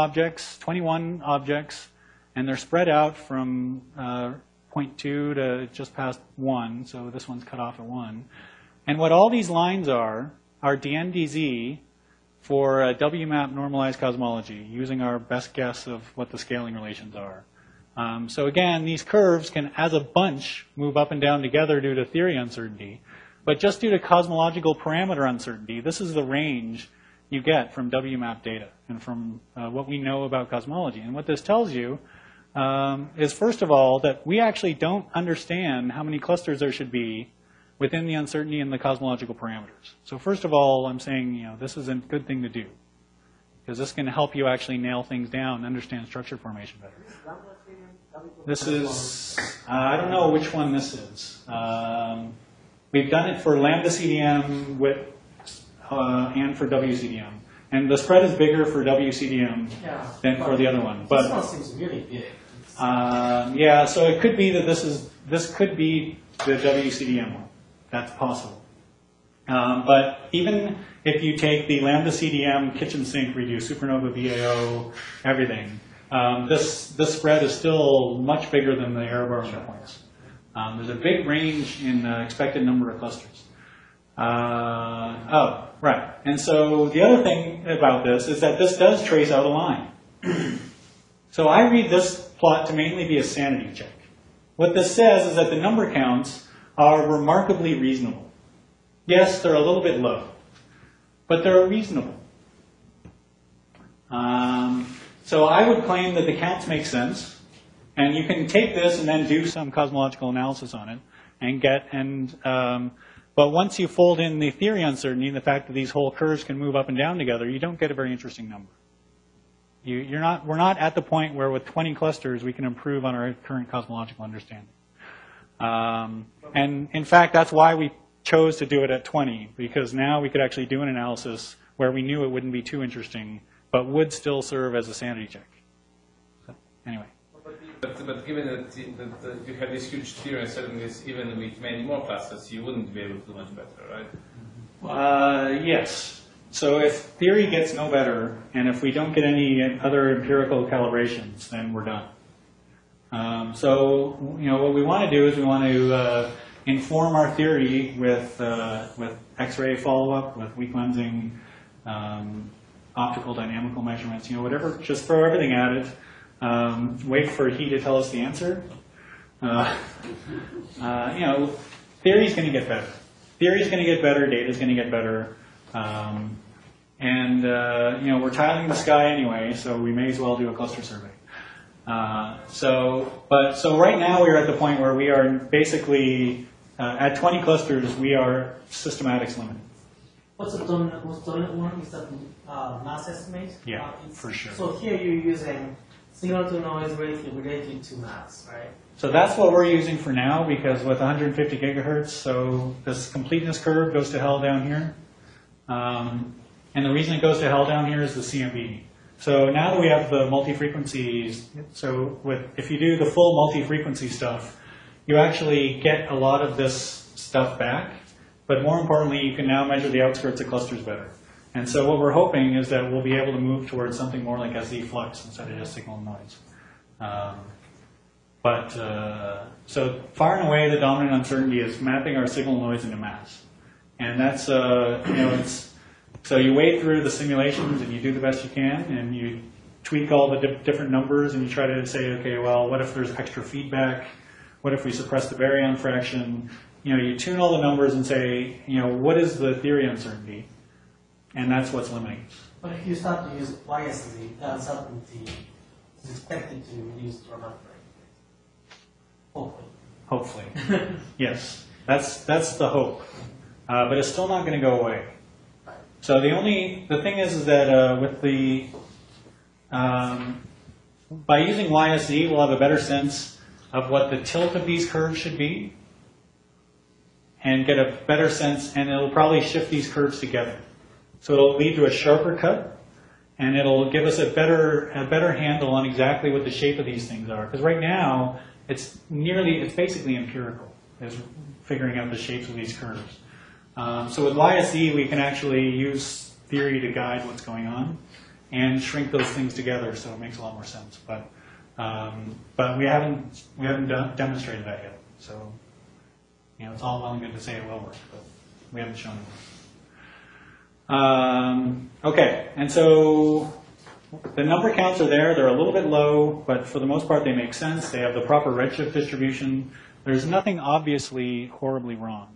21 objects, and they're spread out from 0.2 to just past 1. So this one's cut off at 1. And what all these lines are DNDZ for WMAP normalized cosmology, using our best guess of what the scaling relations are. So again, these curves can, as a bunch, move up and down together due to theory uncertainty. But just due to cosmological parameter uncertainty, this is the range you get from WMAP data and from what we know about cosmology. And what this tells you is, first of all, that we actually don't understand how many clusters there should be within the uncertainty and the cosmological parameters. So first of all, I'm saying, this is a good thing to do, because this can help you actually nail things down and understand structure formation better. This is, I don't know which one this is. We've done it for Lambda CDM and for WCDM. And the spread is bigger for WCDM than for the other one. But this one seems really big. yeah, so it could be that this could be the WCDM one. That's possible. But even if you take the Lambda CDM kitchen sink redo, Supernova VAO, everything, this spread is still much bigger than the error bar points. There's a big range in expected number of clusters. Oh, right. And so the other thing about this is that this does trace out a line. So I read this plot to mainly be a sanity check. What this says is that the number counts are remarkably reasonable. Yes, they're a little bit low, but they're reasonable. So I would claim that the counts make sense, and you can take this and then do some cosmological analysis on it, but once you fold in the theory uncertainty and the fact that these whole curves can move up and down together, you don't get a very interesting number. We're not at the point where with 20 clusters we can improve on our current cosmological understanding. And in fact, that's why we chose to do it at 20, because now we could actually do an analysis where we knew it wouldn't be too interesting, but would still serve as a sanity check. So, anyway. But given that you have this huge theory uncertainties, even with many more clusters, you wouldn't be able to do much better, right? Yes. So if theory gets no better, and if we don't get any other empirical calibrations, then we're done. So what we want to do is we want to inform our theory with X-ray follow-up, with weak lensing, optical dynamical measurements, whatever. Just throw everything at it. Wait for he to tell us the answer. Theory's going to get better. Theory's going to get better. Data's going to get better. We're tiling the sky anyway, so we may as well do a cluster survey. So right now we're at the point where we are basically at 20 clusters. We are systematics limited. What's the dominant one? Is that mass estimate? Yeah, for sure. So here you're using signal to noise ratio related to mass, right? So that's what we're using for now, because with 150 gigahertz, so this completeness curve goes to hell down here. And the reason it goes to hell down here is the CMB. So now that we have the multi-frequencies, if you do the full multi-frequency stuff, you actually get a lot of this stuff back. But more importantly, you can now measure the outskirts of clusters better. And so what we're hoping is that we'll be able to move towards something more like SZ flux instead of just signal and noise. So far and away, the dominant uncertainty is mapping our signal noise into mass. And that's, so you wade through the simulations and you do the best you can, and you tweak all the different numbers, and you try to say, okay, well, what if there's extra feedback? What if we suppress the baryon fraction? You tune all the numbers and say, what is the theory uncertainty? And that's what's limiting. But if you start to use YSZ, the uncertainty is expected to reduce dramatically. Hopefully. Yes, that's the hope. But it's still not going to go away. So the thing is that with the by using YSZ, we'll have a better sense of what the tilt of these curves should be, and get a better sense, and it'll probably shift these curves together. So it'll lead to a sharper cut, and it'll give us a better handle on exactly what the shape of these things are. Because right now, it's basically empirical, is figuring out the shapes of these curves. So with YSZ, we can actually use theory to guide what's going on and shrink those things together, so it makes a lot more sense. But we haven't demonstrated that yet. So it's all well and good to say it will work, but we haven't shown it. Okay, and so the number counts are there. They're a little bit low, but for the most part, they make sense. They have the proper redshift distribution. There's nothing obviously horribly wrong.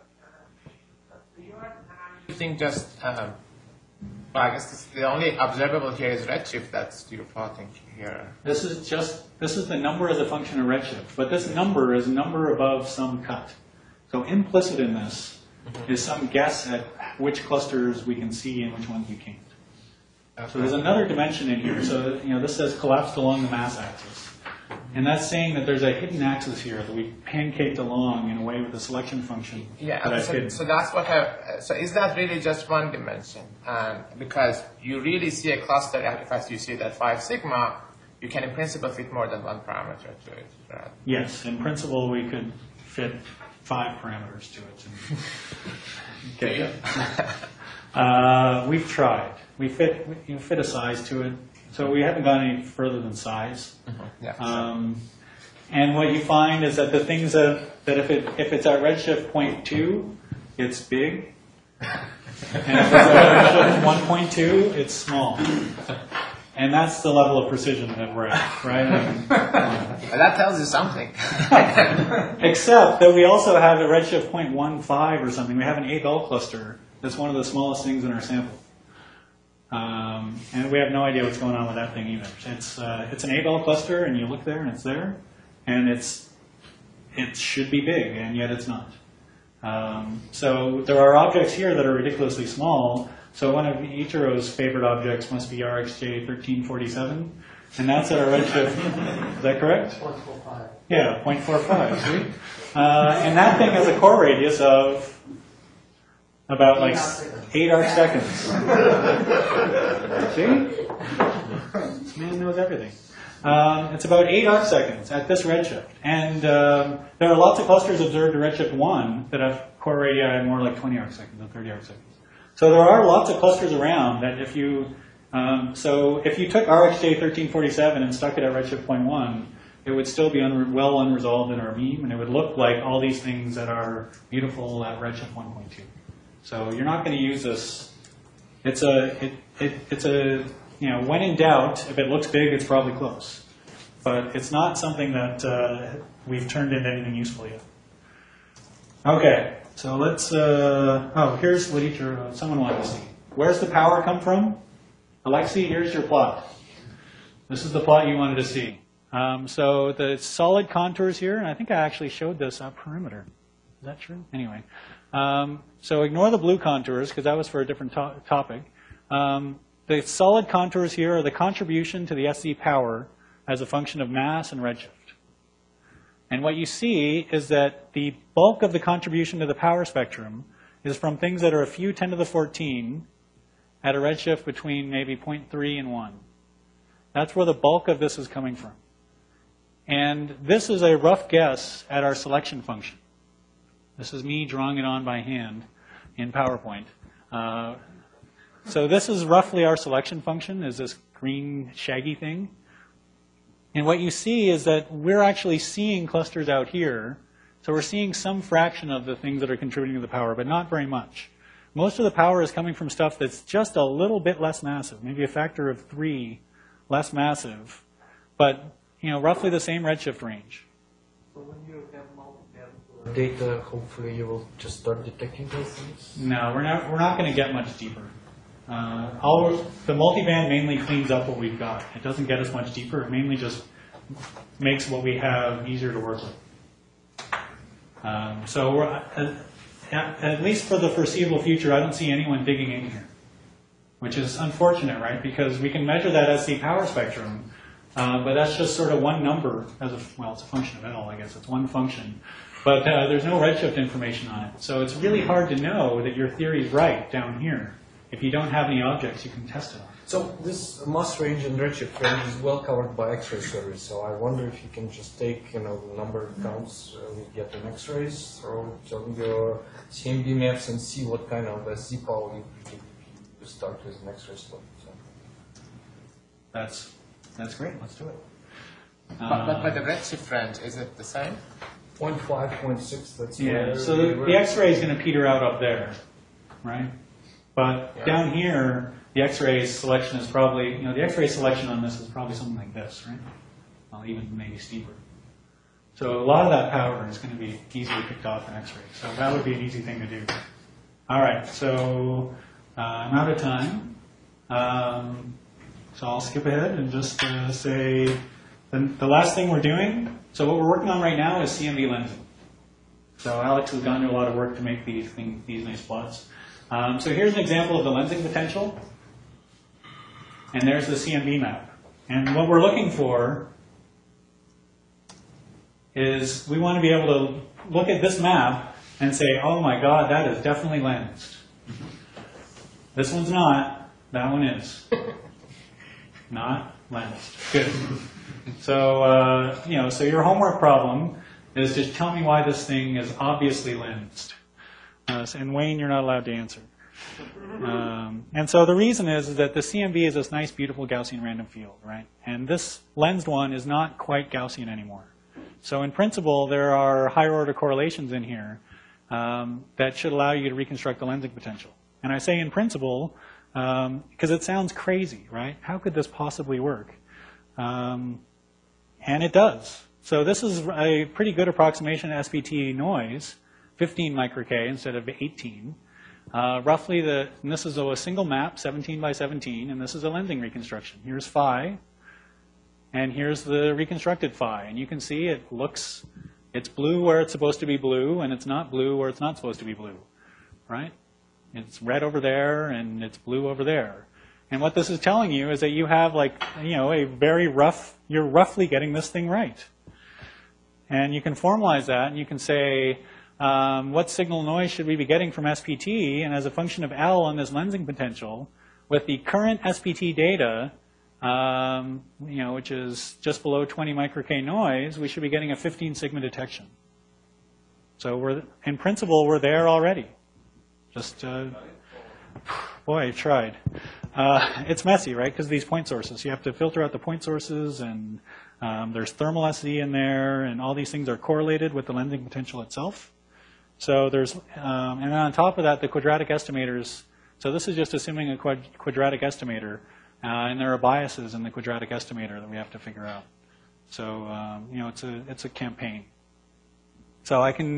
You think just, I guess the only observable here is redshift. That's your plotting here. This is the number as a function of redshift, but this number is a number above some cut. So implicit in this is some guess at which clusters we can see and which ones we can't. Okay. So there's another dimension in here. So this says collapsed along the mass axis. And that's saying that there's a hidden axis here that we pancaked along in a way with a selection function. Yeah, so that's what so is that really just one dimension? Because you really see a cluster, as you see that 5 sigma, you can in principle fit more than one parameter to it, right? Yes, in principle we could fit 5 parameters to it. Okay. We've tried. We fit a size to it, so we haven't gone any further than size. Yeah. And what you find is that the things that if it's at redshift 0.2, it's big, and if it's at redshift 1.2, it's small. And that's the level of precision that we're at, right? But that tells you something. Except that we also have a redshift 0.15 or something. We have an 8L cluster that's one of the smallest things in our sample. And we have no idea what's going on with that thing either. It's an 8L cluster, and you look there, and it's there, and it should be big, and yet it's not. So there are objects here that are ridiculously small. So one of Ichiro's favorite objects must be RxJ 1347, and that's at our redshift. Is that correct? 0.45. Yeah, 0.45. See, and that thing has a core radius of about like 8 arc seconds. See, this man knows everything. It's about 8 arc seconds at this redshift, and there are lots of clusters observed at redshift 1 that have core radii more like 20 arc seconds than 30 arc seconds. So there are lots of clusters around that if you took RxJ 1347 and stuck it at redshift 0.1, it would still be well unresolved in our beam, and it would look like all these things that are beautiful at redshift 1.2. So you're not going to use this. It's a when in doubt, if it looks big, it's probably close, but it's not something that we've turned into anything useful yet. Okay. So let's, here's what someone wanted to see. Where's the power come from? Alexi, here's your plot. This is the plot you wanted to see. So the solid contours here, and I think I actually showed this on perimeter. Is that true? Anyway. So ignore the blue contours, because that was for a different topic. The solid contours here are the contribution to the SZ power as a function of mass and redshift. And what you see is that the bulk of the contribution to the power spectrum is from things that are a few 10 to the 14 at a redshift between maybe 0.3 and 1. That's where the bulk of this is coming from. And this is a rough guess at our selection function. This is me drawing it on by hand in PowerPoint. So this is roughly our selection function, is this green shaggy thing. And what you see is that we're actually seeing clusters out here. So we're seeing some fraction of the things that are contributing to the power, but not very much. Most of the power is coming from stuff that's just a little bit less massive, maybe a factor of 3 less massive, but roughly the same redshift range. So when you have multi-band data, hopefully you will just start detecting those things? No, we're not going to get much deeper. The multiband mainly cleans up what we've got. It doesn't get us much deeper. It mainly just makes what we have easier to work with. So at least for the foreseeable future, I don't see anyone digging in here, which is unfortunate, right? Because we can measure that SZ power spectrum, but that's just sort of one number it's a function of L, I guess. It's one function. But there's no redshift information on it. So it's really hard to know that your theory is right down here if you don't have any objects you can test it on. So this mass range and redshift range is well covered by X-ray surveys. So I wonder if you can just take the number of counts we get in X-rays, throw it on your CMB maps, and see what kind of SZ power you predict to start with an X-ray slot. So. That's great. Let's do it. But the redshift range, is it the same? 0.5, 0.6. That's So the X-ray is going to peter out up there, right? But down here, the X-ray selection is probably, the X-ray selection on this is probably something like this, right? Well, even maybe steeper. So a lot of that power is going to be easily picked off in X-ray. So that would be an easy thing to do. All right, so I'm out of time. So I'll skip ahead and just say the last thing we're doing. So what we're working on right now is CMB lensing. So Alex has gone through a lot of work to make these nice plots. So here's an example of the lensing potential. And there's the CMB map. And what we're looking for is we want to be able to look at this map and say, oh my God, that is definitely lensed. This one's not. That one is. Not lensed. Good. So, so your homework problem is to tell me why this thing is obviously lensed. And Wayne, you're not allowed to answer. And so the reason is that the CMB is this nice, beautiful Gaussian random field, right? And this lensed one is not quite Gaussian anymore. So in principle, there are higher order correlations in here that should allow you to reconstruct the lensing potential. And I say in principle because it sounds crazy, right? How could this possibly work? And it does. So this is a pretty good approximation of SPT noise, 15 micro-K instead of 18. Roughly, and this is a single map, 17 by 17, and this is a lensing reconstruction. Here's phi, and here's the reconstructed phi. And you can see it's blue where it's supposed to be blue, and it's not blue where it's not supposed to be blue, right? It's red over there, and it's blue over there. And what this is telling you is that you have you're roughly getting this thing right. And you can formalize that, and you can say, what signal noise should we be getting from SPT? And as a function of L on this lensing potential, with the current SPT data, which is just below 20 micro-K noise, we should be getting a 15 sigma detection. So in principle, we're there already. Just, boy, I tried. It's messy, right? Because these point sources. You have to filter out the point sources, and there's thermal SZ in there, and all these things are correlated with the lensing potential itself. So there's, and then on top of that, the quadratic estimators. So this is just assuming a quadratic estimator, and there are biases in the quadratic estimator that we have to figure out. So it's a campaign. So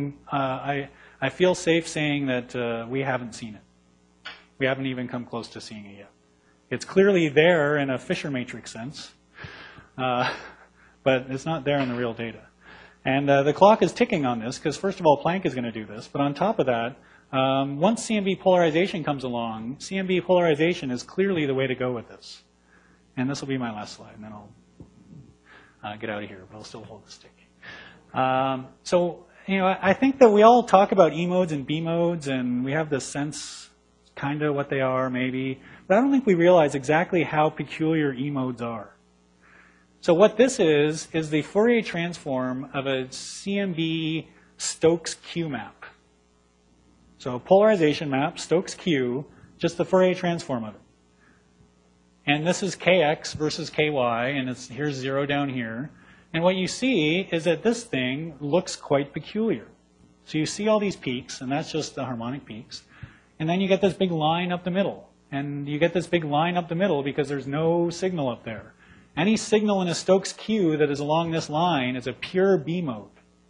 I feel safe saying that we haven't seen it. We haven't even come close to seeing it yet. It's clearly there in a Fisher matrix sense, but it's not there in the real data. And the clock is ticking on this because, first of all, Planck is going to do this. But on top of that, once CMB polarization comes along, CMB polarization is clearly the way to go with this. And this will be my last slide, and then I'll get out of here, but I'll still hold the stick. I think that we all talk about E modes and B modes, and we have this sense, kind of what they are, maybe. But I don't think we realize exactly how peculiar E modes are. So what this is the Fourier transform of a CMB Stokes Q map. So polarization map, Stokes Q, just the Fourier transform of it. And this is Kx versus Ky, and here's 0 down here. And what you see is that this thing looks quite peculiar. So you see all these peaks, and that's just the harmonic peaks. And then you get this big line up the middle. And you get this big line up the middle because there's no signal up there. Any signal in a Stokes Q that is along this line is a pure B mode.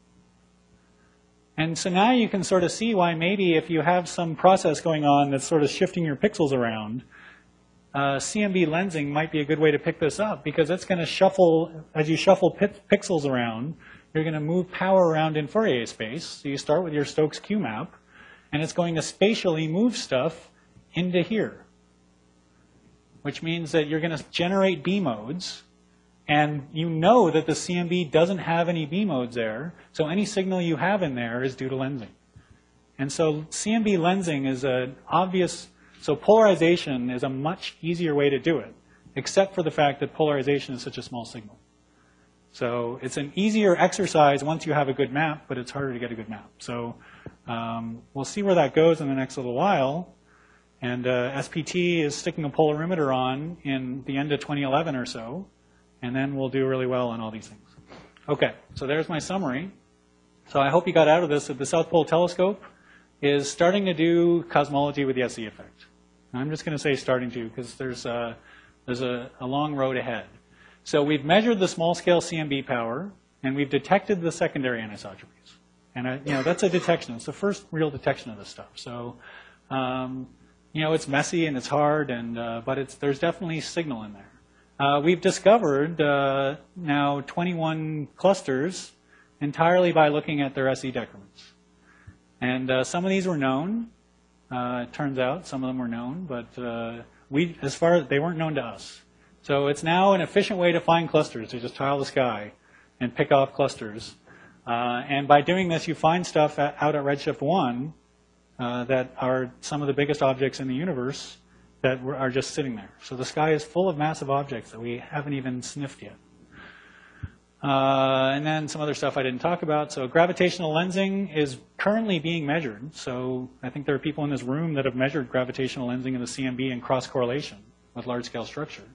And so now you can sort of see why maybe if you have some process going on that's sort of shifting your pixels around, CMB lensing might be a good way to pick this up, because it's going to shuffle, as you shuffle pixels around, you're going to move power around in Fourier space. So you start with your Stokes Q map, and it's going to spatially move stuff into here, which means that you're going to generate B modes, and you know that the CMB doesn't have any B modes there, so any signal you have in there is due to lensing. And so CMB lensing is an obvious, so polarization is a much easier way to do it, except for the fact that polarization is such a small signal. So it's an easier exercise once you have a good map, but it's harder to get a good map. So we'll see where that goes in the next little while. And SPT is sticking a polarimeter on in the end of 2011 or so, and then we'll do really well on all these things. Okay, so there's my summary. So I hope you got out of this that the South Pole Telescope is starting to do cosmology with the SE effect. I'm just going to say starting to, because there's a long road ahead. So we've measured the small-scale CMB power, and we've detected the secondary anisotropies. And that's a detection. It's the first real detection of this stuff. So it's messy and it's hard, but there's definitely signal in there. We've discovered now 21 clusters entirely by looking at their SE decrements. And some of these were known. It turns out some of them were known, but they weren't known to us. So it's now an efficient way to find clusters. You just tile the sky and pick off clusters. And by doing this, you find stuff out at Redshift 1 that are some of the biggest objects in the universe that are just sitting there. So the sky is full of massive objects that we haven't even sniffed yet. And then some other stuff I didn't talk about. So gravitational lensing is currently being measured. So I think there are people in this room that have measured gravitational lensing in the CMB and cross-correlation with large-scale structure.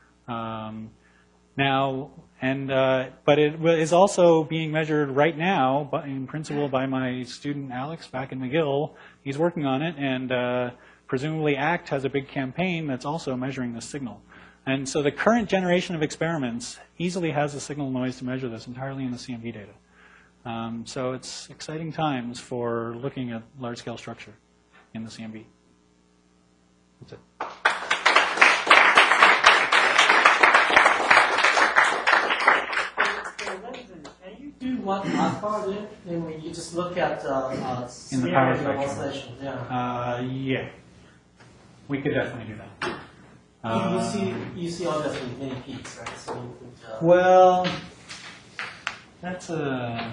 But it is also being measured right now, in principle, by my student Alex back in McGill. He's working on it, and presumably ACT has a big campaign that's also measuring this signal. And so the current generation of experiments easily has the signal noise to measure this entirely in the CMB data. So it's exciting times for looking at large-scale structure in the CMB. That's it. Can you do what Akbar did? And when you just look at In the power smearing of spectrum. oscillation, yeah. Yeah, we could definitely do that. You see obviously many peaks, right? So you could, Well, that's a...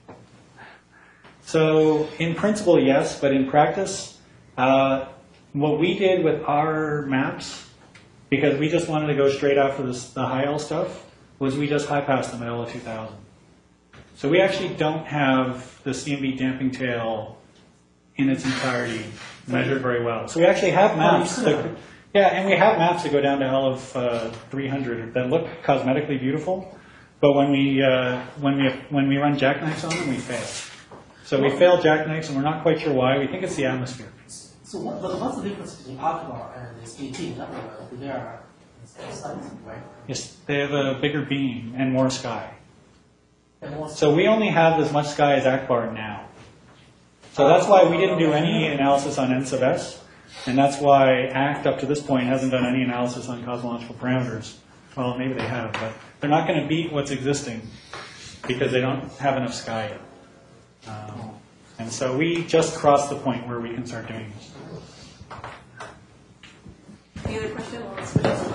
So in principle, yes, but in practice, what we did with our maps, because we just wanted to go straight after the high L stuff, was we just high-passed them at LO 2000. So we actually don't have the CMB damping tail in its entirety measured very well. So we actually have maps that... Yeah, and we have maps that go down to L of 300 that look cosmetically beautiful, but when we run jackknifes on them, we fail. So we fail jackknifes, and we're not quite sure why. We think it's the atmosphere. So what's the difference between Akbar and this 18? They are size, right? Yes, they have a bigger beam and more sky. And more So we only have as much sky as Akbar now. So that's why we didn't do any analysis on N sub S. And that's why ACT, up to this point, hasn't done any analysis on cosmological parameters. Well, maybe they have, but they're not going to beat what's existing because they don't have enough sky yet. And so we just crossed the point where we can start doing this. Any other questions?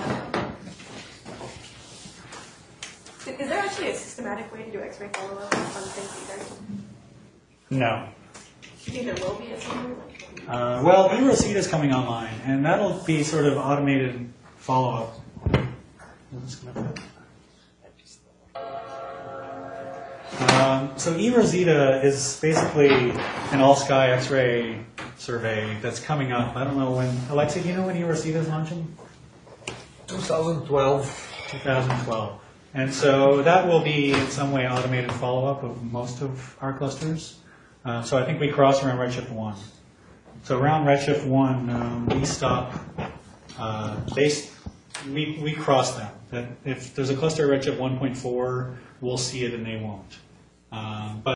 Is there actually a systematic way to do X-ray follow-up on things either? No. Do you think there will be at some point? Well, eRosita is coming online, and that'll be sort of automated follow-up. So eRosita is basically an all-sky X-ray survey that's coming up. I don't know when. Alexa, do you know when eRosita is launching? 2012. 2012. And so that will be in some way automated follow-up of most of our clusters. So I think we cross around Redshift 1. So around Redshift 1, we stop, we cross them. That if there's a cluster at Redshift 1.4, we'll see it and they won't. But